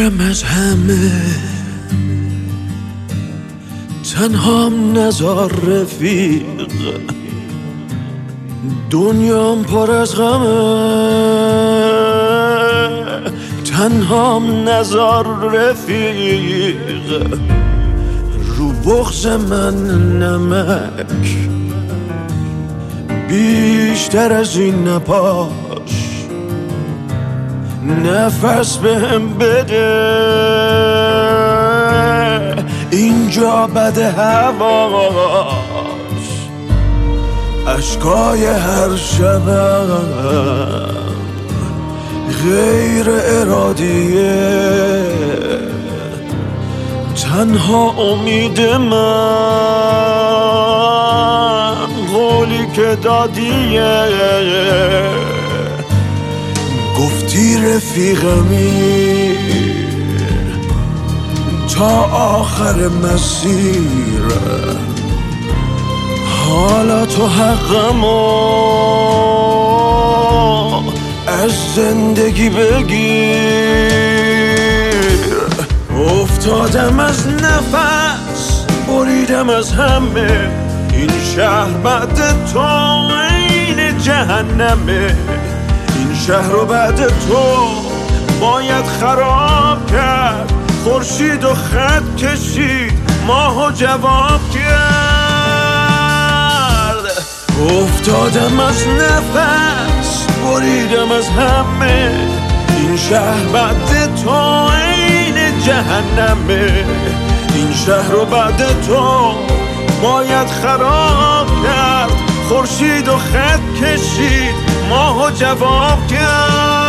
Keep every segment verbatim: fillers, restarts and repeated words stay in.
دورم از همه، تنهام نزار رفیق، دنیام پر از غمه، تنهام نزار رفیق، رو بغض من نمک بیشتر از این نپاش، نفس بهم بده اینجا بده هواش، اشکای هر شبم غیر ارادیه، تنها امید من قولی که دادیه، گفتی رفیقمی تا آخر مسیر، حالا تو حقمو از زندگی بگیر. افتادم از نفس، بریدم از همه، این شهر بعد تو عین جهنمه، این شهر رو بعد تو باید خراب کرد، خورشید و خط کشید، ماهو جواب کرد. افتادم از نفس، بریدم از همه، این شهر بعد تو عین جهنمه، این شهر رو بعد تو باید خراب کرد، خورشید و خط کشید، ماهو جواب کرد.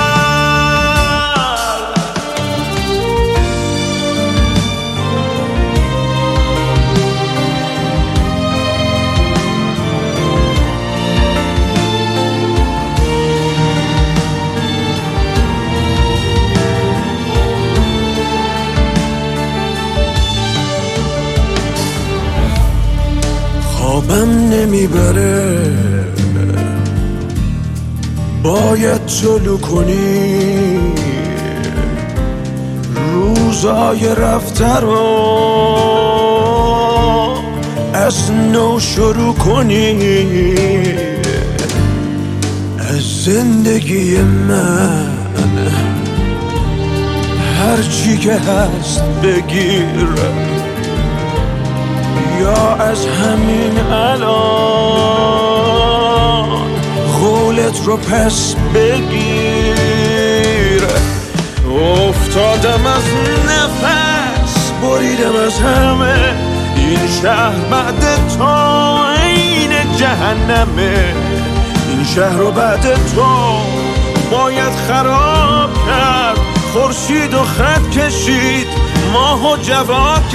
خوابم نمیبره، باید طلوع کنی روزای رفته رو، از نو شروع کنی، از زندگی من هرچی که هست بگیر، یا از همین الان قولت رو پس بگیر. افتادم از نفس، بریدم از همه، این شهر بعد تو عین جهنمه، این شهر رو بعد تو باید خراب کرد، خورشید و خط کشید، ماهو جواب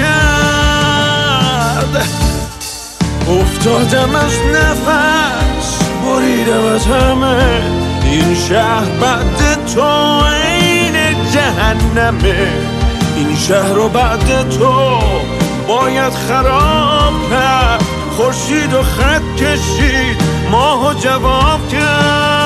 کرد. افتادم از نفس، بریدم از همه، این شهر بعد تو عین جهنمه، این شهر رو بعد تو باید خراب کرد، خورشید و خط کشید، ماهو جواب کرد.